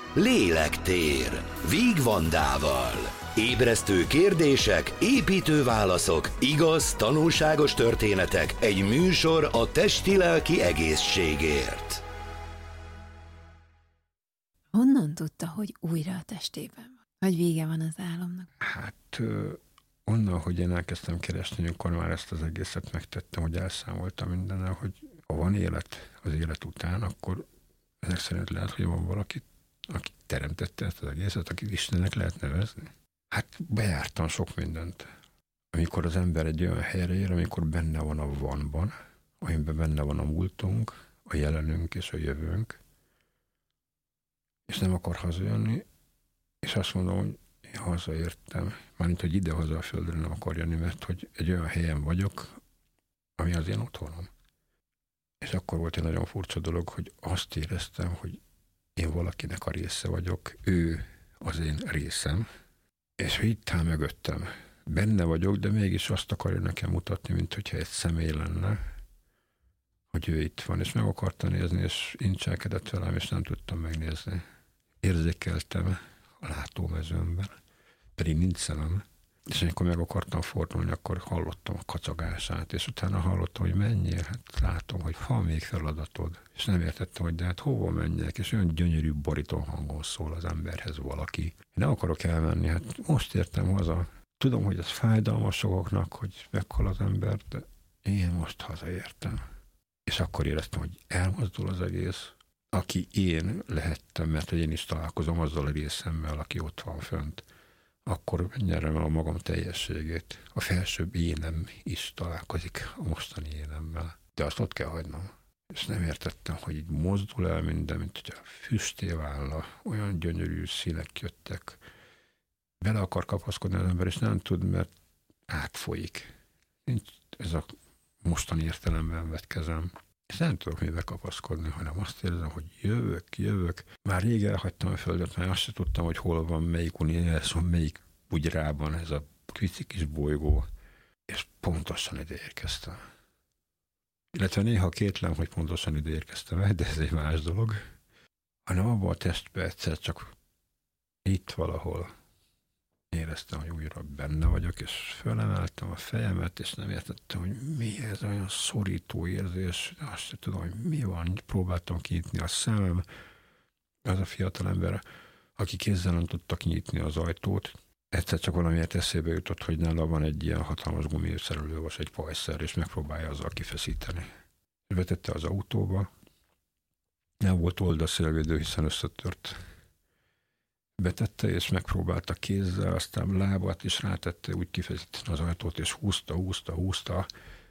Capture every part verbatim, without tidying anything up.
Lélektér Víg Vandával. Ébresztő kérdések, építő válaszok, igaz, tanulságos történetek, egy műsor a testi-lelki egészségért. Honnan tudta, hogy újra a testében van? Hogy vége van az álomnak? Hát onnan, hogy én elkezdtem keresni, amikor már ezt az egészet megtettem, hogy elszámoltam mindennel, hogy ha van élet az élet után, akkor ezek szerint lehet, hogy van valaki, aki teremtette ezt az egészet, akit Istennek lehet nevezni. Hát bejártam sok mindent. Amikor az ember egy olyan helyre ér, amikor benne van a vanban, amiben benne van a múltunk, a jelenünk és a jövőnk, és nem akar hazajönni, és azt mondom, hogy én hazaértem, mármint, hogy ide-haza a földre nem akar jönni, mert hogy egy olyan helyen vagyok, ami az én otthonom. És akkor volt egy nagyon furcsa dolog, hogy azt éreztem, hogy én valakinek a része vagyok, ő az én részem, és hogy itt áll mögöttem. Benne vagyok, de mégis azt akarja nekem mutatni, mint hogyha egy személy lenne, hogy ő itt van, és meg akarta nézni, és incselkedett velem, és nem tudtam megnézni. Érzékeltem a látómezőmben, pedig nincs szemem. És amikor meg akartam fordulni, akkor hallottam a kacagását, és utána hallottam, hogy menjél, hát látom, hogy van még feladatod. És nem értettem, hogy de hát hova menjek, és olyan gyönyörű borító hangon szól az emberhez valaki. Én nem akarok elmenni, hát most értem haza. Tudom, hogy ez fájdalmas sokaknak, hogy meghal az ember, de én most hazaértem. És akkor éreztem, hogy elmozdul az egész, aki én lehettem, mert hogy én is találkozom azzal a részemmel, aki ott van fönt. Akkor nyerem el a magam teljességét. A felsőbb énem is találkozik a mostani énemmel. De azt ott kell hagynom. És nem értettem, hogy így mozdul el minden, mint hogy a füsté válna. Olyan gyönyörű színek jöttek. Bele akar kapaszkodni az ember, és nem tud, mert átfolyik. Nincs ez a mostani értelemben vett kezem. És nem tudok mivel kapaszkodni, hanem azt érzem, hogy jövök, jövök. Már rég elhagytam a földet, mert azt sem tudtam, hogy hol van, melyik univerzum, melyik bugyrában ez a kicsi kis bolygó. És pontosan ide érkeztem. Illetve néha kétlem, hogy pontosan ide érkeztem, de ez egy más dolog. Hanem abban a testben egyszer csak itt valahol éreztem, hogy újra benne vagyok, és fölemeltem a fejemet, és nem értettem, hogy mi ez olyan szorító érzés, azt sem tudom, hogy mi van, próbáltam kinyitni a szemem. Az a fiatal ember, aki kézzel nem tudta kinyitni az ajtót, egyszer csak valamiért eszébe jutott, hogy nála van egy ilyen hatalmas gumiszerelővas, egy pajszer, és megpróbálja azzal kifeszíteni. Betette az autóba, nem volt oldalszélvédő, hiszen összetört. Betette, és megpróbálta kézzel, aztán lábat is rátette, úgy kifeszíteni az ajtót, és húzta, húzta, húzta.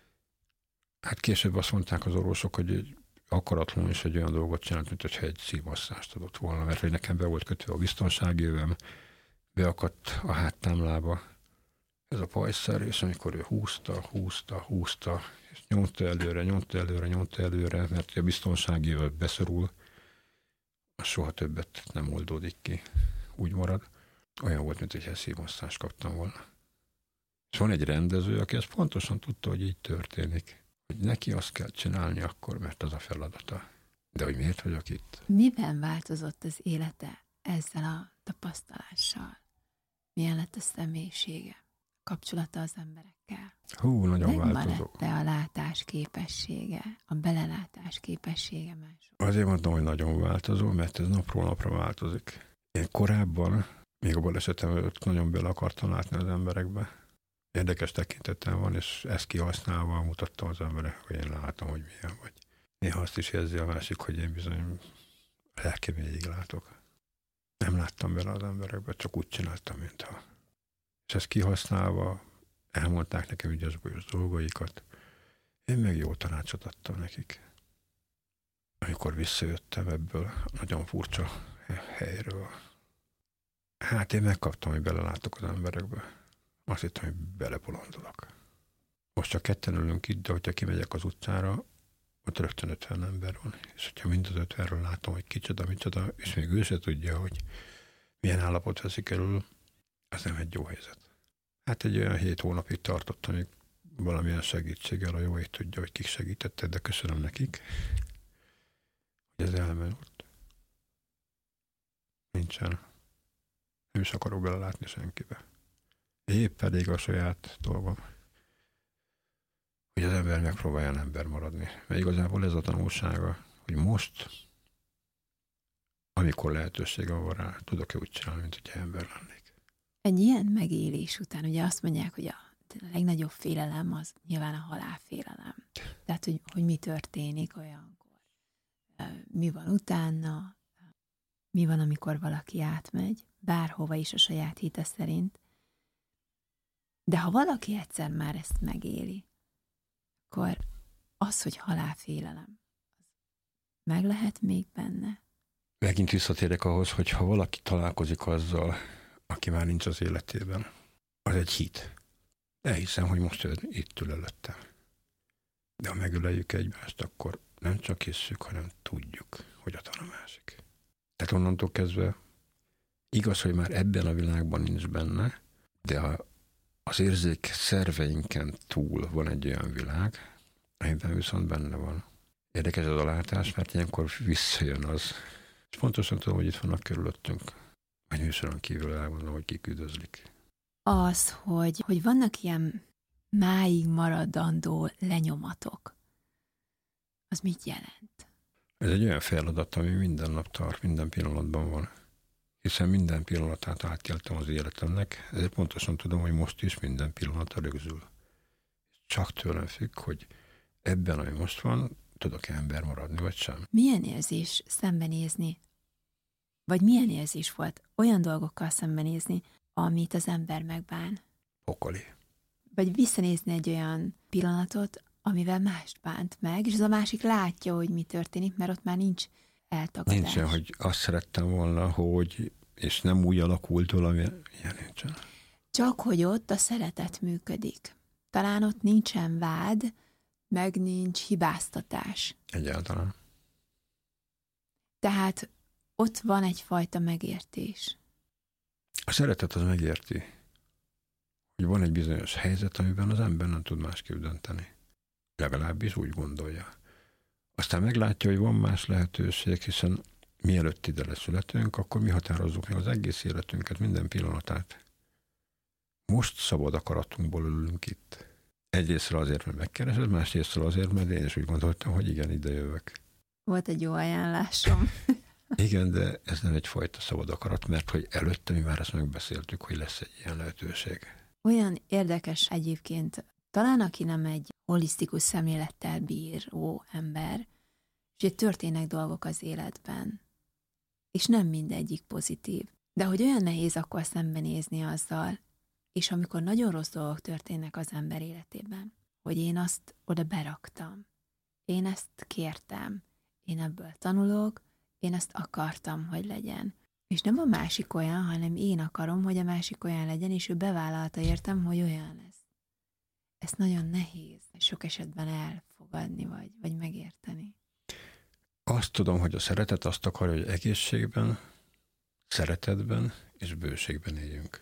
Hát később azt mondták az orvosok, hogy akaratlanul is egy olyan dolgot csinált, mint hogyha egy szívmasszást adott volna, mert hogy nekem be volt kötve a biztonságévem, beakadt a háttámlába ez a pajszer, és amikor ő húzta, húzta, húzta, és nyomta előre, nyomta előre, nyomta előre, mert a biztonságével beszorul, az soha többet nem oldódik ki. Úgy marad. Olyan volt, mint hogyha szívmasszást kaptam volna. És van egy rendező, aki ezt pontosan tudta, hogy így történik. Hogy neki azt kell csinálni akkor, mert az a feladata. De hogy miért vagyok itt? Miben változott az élete ezzel a tapasztalással? Milyen lett a személyisége? A kapcsolata az emberekkel? Hú, nagyon változó. Megmaradt-e a látás képessége, a belelátás képessége mások? Azért mondtam, hogy nagyon változó, mert ez napról napra változik. Én korábban, még a balesetem előtt nagyon bele akartam látni az emberekbe. Érdekes tekintetem van, és ezt kihasználva mutattam az emberek, hogy én látom, hogy milyen vagy. Néha azt is érzi a másik, hogy én bizony lelkemélyig látok. Nem láttam bele az emberekbe, csak úgy csináltam, mintha. És ezt kihasználva elmondták nekem ügyes-bajos dolgaikat. Én meg jó tanácsot adtam nekik. Amikor visszajöttem ebből nagyon furcsa helyről, hát én megkaptam, hogy belelátok az emberekbe. Azt hittem, hogy belebolondolok. Most csak ketten ülünk itt, de hogyha kimegyek az utcára, ott rögtön ötven ember van. És hogyha mind az ötvenről látom, hogy kicsoda, micsoda, és még ő se tudja, hogy milyen állapot veszik elől, az nem egy jó helyzet. Hát egy olyan hét hónapig tartott, amíg valamilyen segítséggel a jó ég tudja, hogy kik segítettek, de köszönöm nekik, hogy ez elmerült. nincsen. Nem is akarok belelátni senkibe. Épp elég a saját dolgom, hogy az ember megpróbáljon ember maradni. Mert igazából ez a tanulsága, hogy most, amikor lehetőségem van rá, tudok-e úgy csinálni, mint hogyha ember lennék. Egy ilyen megélés után ugye azt mondják, hogy a, a legnagyobb félelem az nyilván a halálfélelem. Tehát, hogy, hogy mi történik olyankor. Mi van utána, mi van, amikor valaki átmegy, bárhova is a saját hite szerint. De ha valaki egyszer már ezt megéli, akkor az, hogy halálfélelem, meg lehet még benne? Megint visszatérek ahhoz, hogy ha valaki találkozik azzal, aki már nincs az életében, az egy hit. Elhiszem, hogy most ő itt ül előttem. De ha megöleljük egymást, akkor nem csak hisszük, hanem tudjuk, hogy ott van a másik. Tehát onnantól kezdve igaz, hogy már ebben a világban nincs benne, de ha az érzék szerveinken túl van egy olyan világ, amiben viszont benne van. Érdekes az a látás, mert ilyenkor visszajön az. És pontosan tudom, hogy itt vannak körülöttünk. Vagy műsoron kívül elmondom, hogy kik üdvözlik. Az, hogy, hogy vannak ilyen máig maradandó lenyomatok, az mit jelent? Ez egy olyan feladat, ami minden nap tart, minden pillanatban van. Hiszen minden pillanatát átéltem az életemnek, ezért pontosan tudom, hogy most is minden pillanata rögzül. Csak tőlem függ, hogy ebben, ami most van, tudok-e ember maradni, vagy sem. Milyen érzés szembenézni? Vagy milyen érzés volt olyan dolgokkal szembenézni, amit az ember megbán? Pokoli. Vagy visszanézni egy olyan pillanatot, amivel mást bánt meg, és az a másik látja, hogy mi történik, mert ott már nincs eltagadás. Nincsen, hogy azt szerettem volna, hogy és nem úgy alakult valami, ilyen nincsen. Csak hogy ott a szeretet működik. Talán ott nincsen vád, meg nincs hibáztatás. Egyáltalán. Tehát ott van egyfajta megértés. A szeretet az megérti, hogy van egy bizonyos helyzet, amiben az ember nem tud másképp dönteni. Legalábbis úgy gondolja. Aztán meglátja, hogy van más lehetőség, hiszen mielőtt ide leszületünk, akkor mi határozzuk meg az egész életünket, minden pillanatát. Most szabad akaratunkból ülünk itt. Egyrésztről azért, mert megkeresed, másrésztről azért, mert én is úgy gondoltam, hogy igen, ide jövök. Volt egy jó ajánlásom. Igen, de ez nem egyfajta szabad akarat, mert hogy előtte mi már ezt megbeszéltük, hogy lesz egy ilyen lehetőség. Olyan érdekes egyébként, talán aki nem egy holisztikus szemlélettel bíró ember, és történnek dolgok az életben, és nem mindegyik pozitív. De hogy olyan nehéz akkor szembenézni azzal, és amikor nagyon rossz dolgok történnek az ember életében, hogy én azt oda beraktam, én ezt kértem, én ebből tanulok, én ezt akartam, hogy legyen. És nem a másik olyan, hanem én akarom, hogy a másik olyan legyen, és ő bevállalta értem, hogy olyan lesz. Ez nagyon nehéz sok esetben elfogadni, vagy, vagy megérteni. Azt tudom, hogy a szeretet azt akarja, hogy egészségben, szeretetben és bőségben éljünk.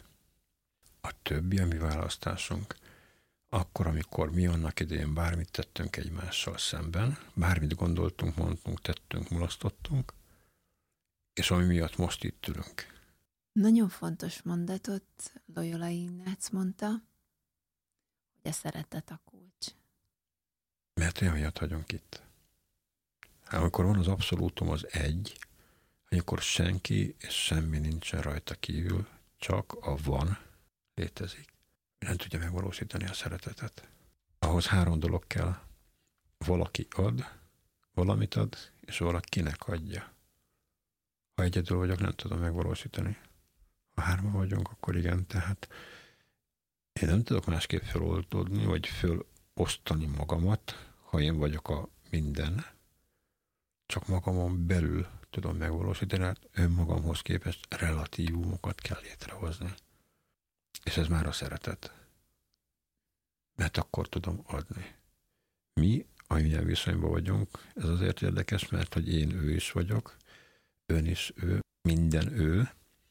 A többi a mi választásunk. Akkor, amikor mi annak idején bármit tettünk egymással szemben, bármit gondoltunk, mondtunk, tettünk, mulasztottunk, és ami miatt most itt ülünk. Nagyon fontos mondatot Loyola Ignác mondta, hogy a szeretet a kulcs. Mert olyan miatt vagyunk itt. Hát, amikor van az abszolútum, az egy, amikor senki és semmi nincsen rajta kívül, csak a van létezik. Nem tudja megvalósítani a szeretetet. Ahhoz három dolog kell. Valaki ad, valamit ad, és valakinek adja. Ha egyedül vagyok, nem tudom megvalósítani. Ha hárman vagyunk, akkor igen. Tehát én nem tudok másképp feloldódni, vagy felosztani magamat, ha én vagyok a minden. Csak magamon belül tudom megvalósítani, hát önmagamhoz képest relatívumokat kell létrehozni. És ez már a szeretet. Mert akkor tudom adni. Mi, amilyen viszonyban vagyunk, ez azért érdekes, mert hogy én ő is vagyok, ön is ő, minden ő,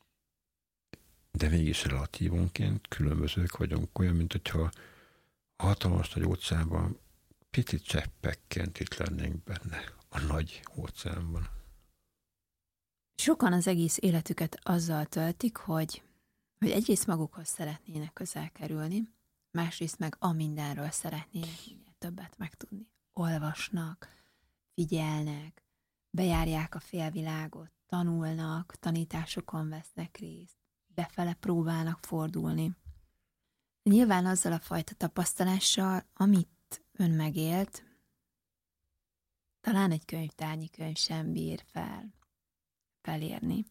de mégis relatívunként különbözők vagyunk, olyan, mint hogyha a hatalmas nagy óceánban pici cseppekként itt lennénk benne, a nagy óceánban. Sokan az egész életüket azzal töltik, hogy, hogy egyrészt magukhoz szeretnének közel kerülni, másrészt meg a mindenről szeretnének minél többet megtudni. Olvasnak, figyelnek, bejárják a félvilágot, tanulnak, tanításokon vesznek részt, befele próbálnak fordulni. Nyilván azzal a fajta tapasztalással, amit ön megélt, talán egy könyvtárnyi könyv sem bír fel, felérni.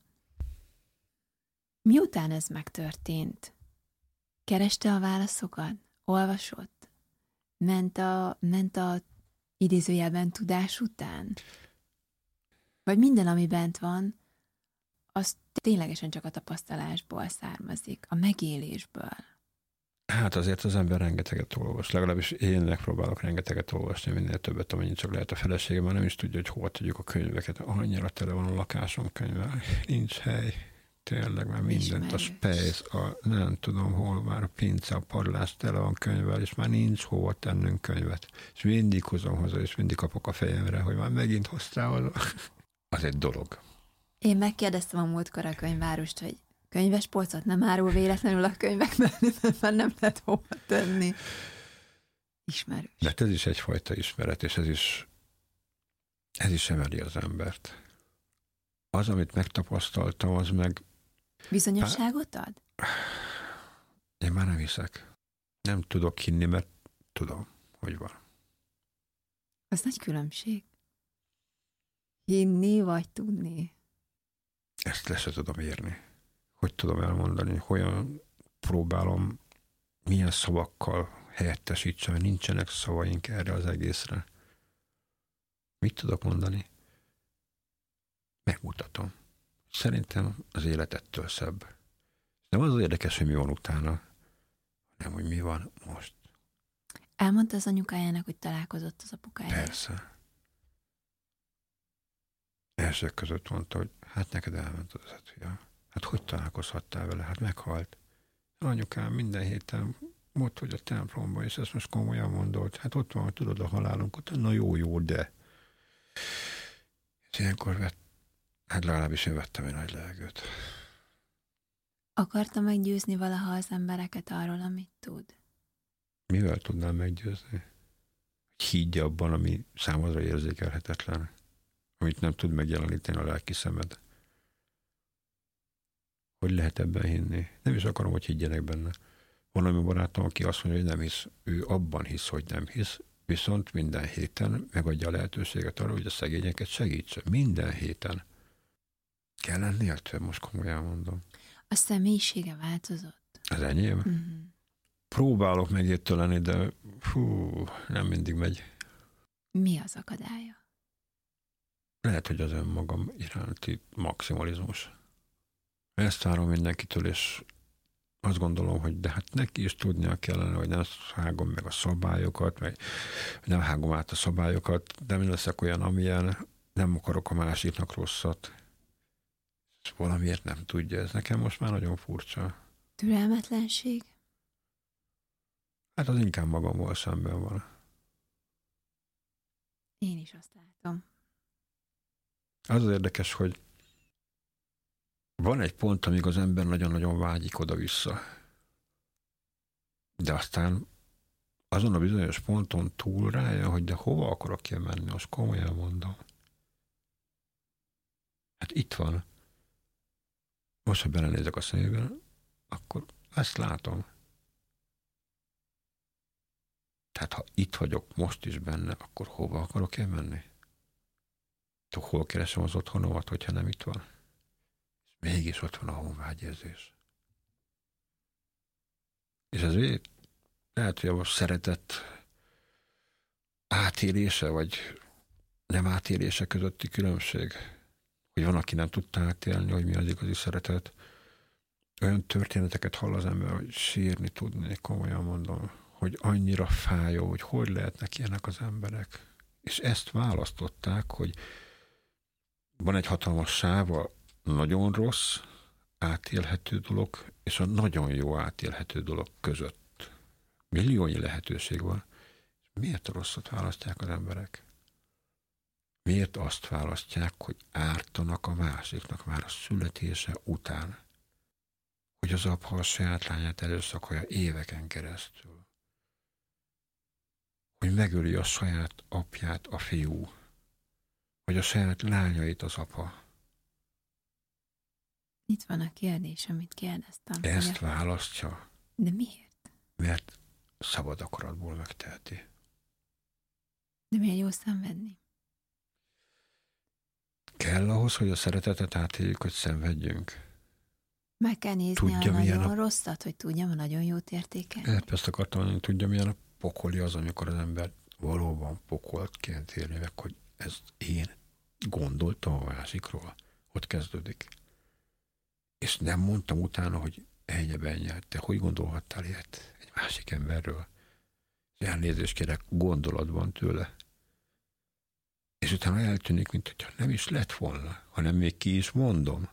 Miután ez megtörtént, kereste a válaszokat? Olvasott? Ment a, ment a idézőjelben tudás után? Vagy minden, ami bent van, az ténylegesen csak a tapasztalásból származik, a megélésből? Hát azért az ember rengeteget olvas. Legalábbis én megpróbálok rengeteget olvasni, minél többet, amennyit csak lehet. A feleségem már nem is tudja, hogy hol tegyük a könyveket. Annyira tele van a lakásom könyvvel. Nincs hely. Tényleg már mindent. A space, a nem tudom hol, már a pince, a padlás tele van könyvvel, és már nincs hova tennünk könyvet. És mindig hozom haza, és mindig kapok a fejemre, hogy már megint hoztál haza. Az egy dolog. Én megkérdeztem a múltkor a könyvárost, hogy könyves polcot nem árul véletlenül a könyvek mellé, mert már nem lehet hova tenni. Ismerős. De ez is egyfajta ismeret, és ez is, ez is emeli az embert. Az, amit megtapasztaltam, az meg... Bizonyosságot ad? Én már nem hiszek. Nem tudok hinni, mert tudom, hogy van. Az nagy különbség. Hinni vagy tudni? Ezt le se tudom érni. Hogy tudom elmondani, hogyan próbálom, milyen szavakkal helyettesítsem, mert nincsenek szavaink erre az egészre. Mit tudok mondani? Megmutatom. Szerintem az élet ettől szebb. Nem az az érdekes, hogy mi van utána, hanem, hogy mi van most. Elmondta az anyukájának, hogy találkozott az apukájával? Persze. Elsők között mondta, hogy hát neked elment az ötfia. Hát hogy találkozhattál vele? Hát meghalt. Anyukám minden héten ott, hogy a templomban, és ezt most komolyan mondott. Hát ott van, hogy tudod a halálunk után. Na jó, jó, de. És ilyenkor vett, hát legalábbis én vettem egy nagy levegőt. Akarta meggyőzni valaha az embereket arról, amit tud? Mivel tudnám meggyőzni? Higgy abban, ami számodra érzékelhetetlen, amit nem tud megjeleníteni a lelki szemed. Hogy lehet ebben hinni? Nem is akarom, hogy higgyenek benne. Van olyan barátom, aki azt mondja, hogy nem hisz. Ő abban hisz, hogy nem hisz, viszont minden héten megadja a lehetőséget arra, hogy a szegényeket segítse. Minden héten. Kell lenni értve, most komolyan mondom. A személyisége változott? Az enyém? Mm-hmm. Próbálok megértő lenni, de fú, nem mindig megy. Mi az akadálya? Lehet, hogy az önmagam iránti maximalizmus. Ezt várom mindenkitől, és azt gondolom, hogy de hát neki is tudnia kellene, hogy nem hágom meg a szabályokat, meg nem hágom át a szabályokat, de nem leszek olyan, amilyen, nem akarok a másiknak rosszat. És valamiért nem tudja. Ez nekem most már nagyon furcsa. Türelmetlenség? Hát az inkább magammal szemben van. Én is azt látom. Az az érdekes, hogy van egy pont, amíg az ember nagyon-nagyon vágyik oda-vissza. De aztán azon a bizonyos ponton túl rájön, hogy de hova akarok én menni, most komolyan mondom. Hát itt van. Most, ha belenézek a szemében, akkor ezt látom. Tehát ha itt vagyok most is benne, akkor hova akarok én menni? Hol keresem az otthonomat, hogyha nem itt van? Mégis ott van a honvágyérzés. És ez így, lehet, hogy a szeretet átélése, vagy nem átélése közötti különbség. Hogy van, aki nem tudta átélni, hogy mi az igazi szeretet. Olyan történeteket hall az ember, hogy sírni tudnék, komolyan mondom, hogy annyira fájó, hogy hogy lehetnek ilyenek az emberek. És ezt választották, hogy van egy hatalmas sáv a nagyon rossz, átélhető dolog, és a nagyon jó átélhető dolog között. Milliónyi lehetőség van. Miért a rosszat választják az emberek? miért azt választják, hogy ártanak a másiknak már a születése után? Hogy az apa a saját lányát erőszakolja éveken keresztül. Hogy megöli a saját apját a fiú. Vagy a saját lányait az apa. Itt van a kérdés, amit kérdeztem. Ezt választja. De miért? Mert szabad akaratból megteheti. De miért jó szenvedni? Kell ahhoz, hogy a szeretetet átéljük, hogy szenvedjünk. Meg kell nézni tudja, a nagyon a... rosszat, hogy tudjam a nagyon jót értékelni. Ezt akartam mondani, hogy tudja, milyen a pokoli az, amikor az ember valóban pokoltként élni meg, hogy ezt én gondoltam a másikról. Ott kezdődik. És nem mondtam utána, hogy ennyiben nyert. Te hogy gondolhattál ilyet egy másik emberről? És elnézést kérek gondolatban tőle. És utána eltűnik, mint hogyha nem is lett volna, hanem még ki is mondom.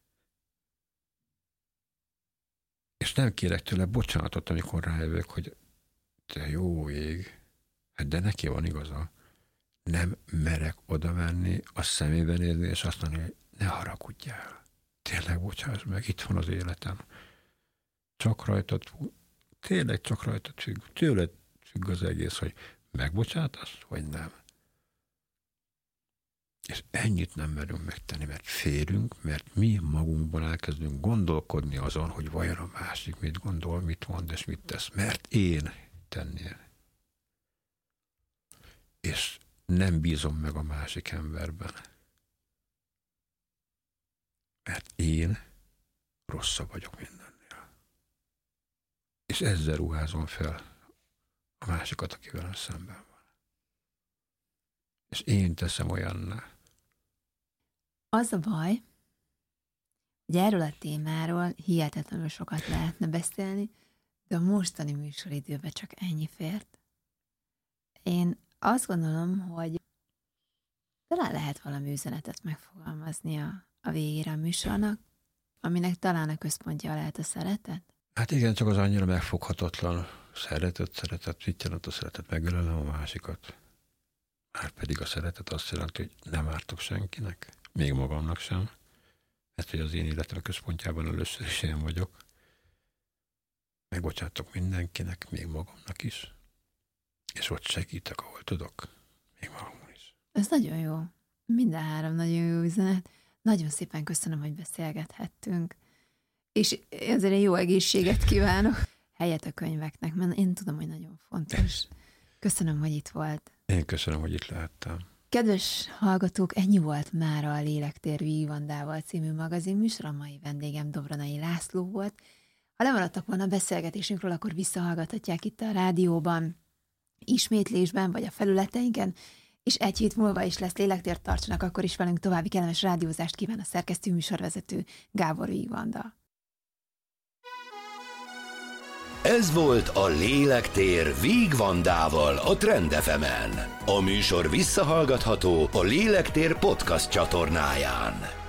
És nem kérek tőle bocsánatot, amikor rájövök, hogy te jó ég, hát de neki van igaza. Nem merek oda menni, a szemébe nézni, és azt mondani, hogy ne haragudjál. Tényleg bocsáss meg, itt van az életem. Csak rajtad, tényleg csak rajtad függ. Tőled függ az egész, hogy megbocsátasz, vagy nem. És ennyit nem merünk megtenni, mert félünk, mert mi magunkban elkezdünk gondolkodni azon, hogy vajon a másik mit gondol, mit mond és mit tesz. Mert én tennél. És nem bízom meg a másik emberben. Mert én rosszabb vagyok mindennél. És ezzel ruházom fel a másikat, aki velem szemben van. És én teszem olyanná. Az a baj, hogy erről a témáról hihetetlenül sokat lehetne beszélni, de a mostani műsoridőben csak ennyi fért. Én azt gondolom, hogy talán lehet valami üzenetet megfogalmazni a, a végére a műsornak, aminek talán a központja lehet a szeretet. Hát igen, csak az annyira megfoghatatlan szeretet, szeretet, mit jelent a szeretet? Megölelem a másikat. Már pedig a szeretet azt jelenti, hogy nem ártok senkinek, még magamnak sem, mert hogy az én életem központjában először is én vagyok. Megbocsátok mindenkinek, még magamnak is, és ott segítek, ahol tudok, még magamon is. Ez nagyon jó. Minden három nagyon jó üzenet. Nagyon szépen köszönöm, hogy beszélgethettünk, és azért egy jó egészséget kívánok. Helyet a könyveknek, mert én tudom, hogy nagyon fontos. Köszönöm, hogy itt volt. Én köszönöm, hogy itt lehettem. Kedves hallgatók, ennyi volt mára a Lélektér Víg Vandával című magazinműsor. A mai vendégem Dobronai László volt. Ha lemaradtak volna a beszélgetésünkről, akkor visszahallgathatják itt a rádióban, ismétlésben, vagy a felületeinken, és egy hét múlva is lesz Lélektér, tartsanak akkor is velünk, további kellemes rádiózást kíván a szerkesztő műsorvezető Gábor Víg Vanda. Ez volt a Lélektér Víg Vandával a Trend ef emen. A műsor visszahallgatható a Lélektér podcast csatornáján.